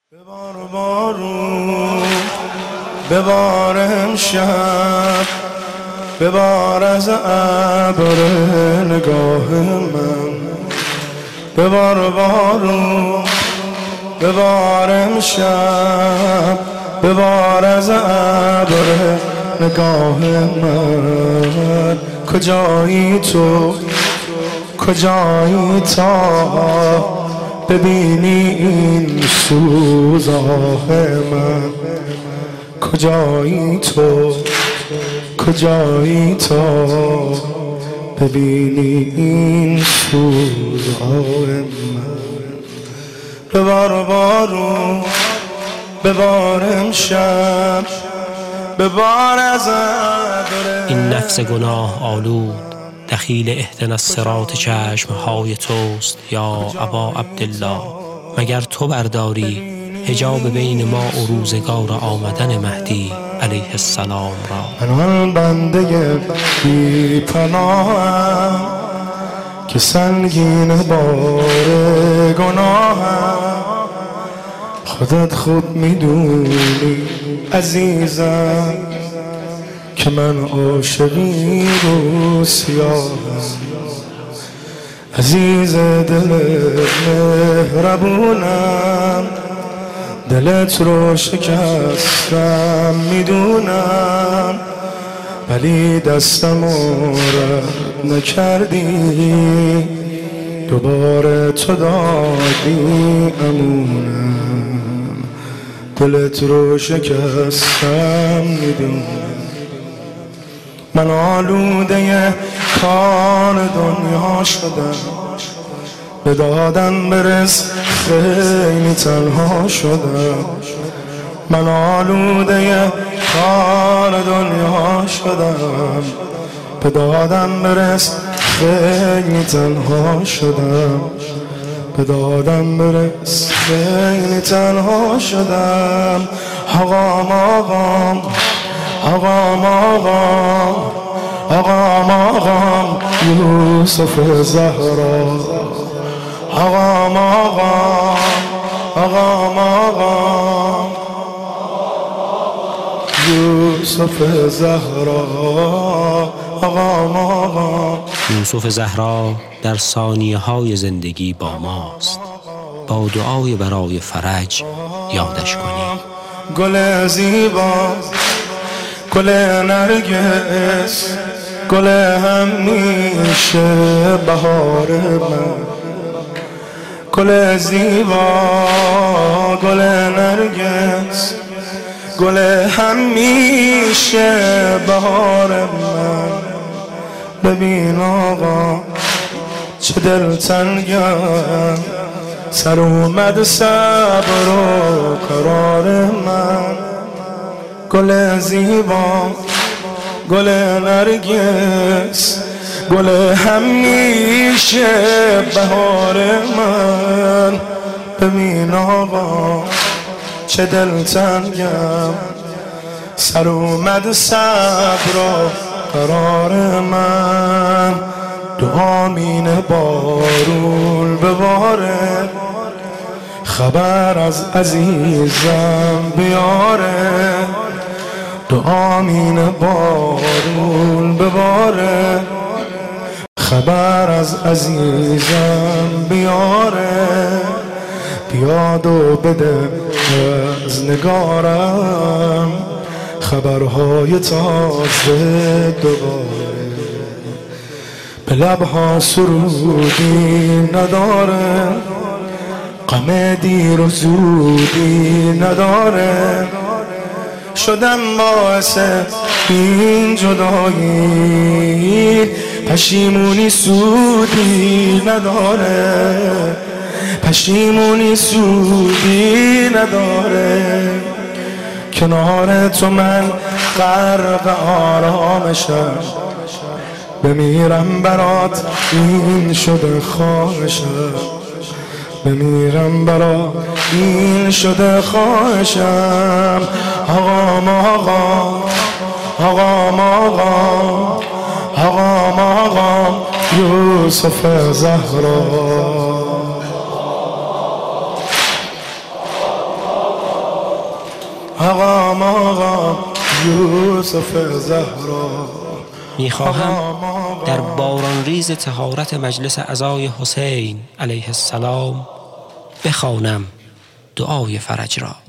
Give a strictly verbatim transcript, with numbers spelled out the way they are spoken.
ببار بارون ببار امشب ببار از ابر نگاه من ببار بارون ببار امشب ببار از ابر نگاه من کجایی تو کجایی تا ببینی این سوز آه من کجایی تو کجایی تا ببینی این سوز آه من ببار بارون ببار امشب ببار از ابر این نفس گناه آلود دخیل اهدنا الصراط چشمهای توست یا ابا عبدالله. مگر تو برداری حجاب بین ما و روزگار آمدن مهدی علیه السلام را؟ من آن بنده بی پناهم که سنگین بار گناهم خودت خوب میدونی عزیزم که من عاشقی رو سیاهم عزیز دل مهربونم دلت رو شکستم میدونم ولی دستم رد نکردی دوباره تو دادی امونم دلت رو شکستم میدونم من آلوده کار دنیا شدم به دادن برس خیلی تنها شدم من آلوده کار دنیا شدم به دادن برس خیلی تنها شدم به دادن برس خیلی تنها شدم آقام آقام آقام آقام آقام آقام یوسف زهرا آقام آقام آقام آقام یوسف زهرا آقام آقام یوسف زهرا در ثانیه های زندگی با ماست. با دعای برای فرج یادش کنیم. گل زیبا گل نرگس گل همیشه بهار من گل زیبا گل نرگس گل همیشه بهار من ببین آقا چه دلتنگم سر اومد صبر و قرار من گل زیبا گل نرگس گل همیشه بهار من ببین آقا چه دلتنگم سر اومد صبر و قرار من دعا مینه بارون بباره خبر از عزیزم بیاره دعا مینه بارون بباره خبر از عزیزم بیاره بیاد و بده از نگارم خبرهای تازه دوباره به لبها سرودی نداره غم دیر و زودی نداره شدم باعث این جدایی پشیمونی سودی نداره پشیمونی سودی نداره کنار تو من غرق آرامشم بمیرم برات این شده خواهشم بمیرم برات این شده خواهشم آقام آقام آقام آقام آقام آقام یوسف زهرا مقام آقا یوسف زهرا. میخواهم در باران ریز طهارت مجلس عزای حسین علیه السلام بخوانم دعای فرج را.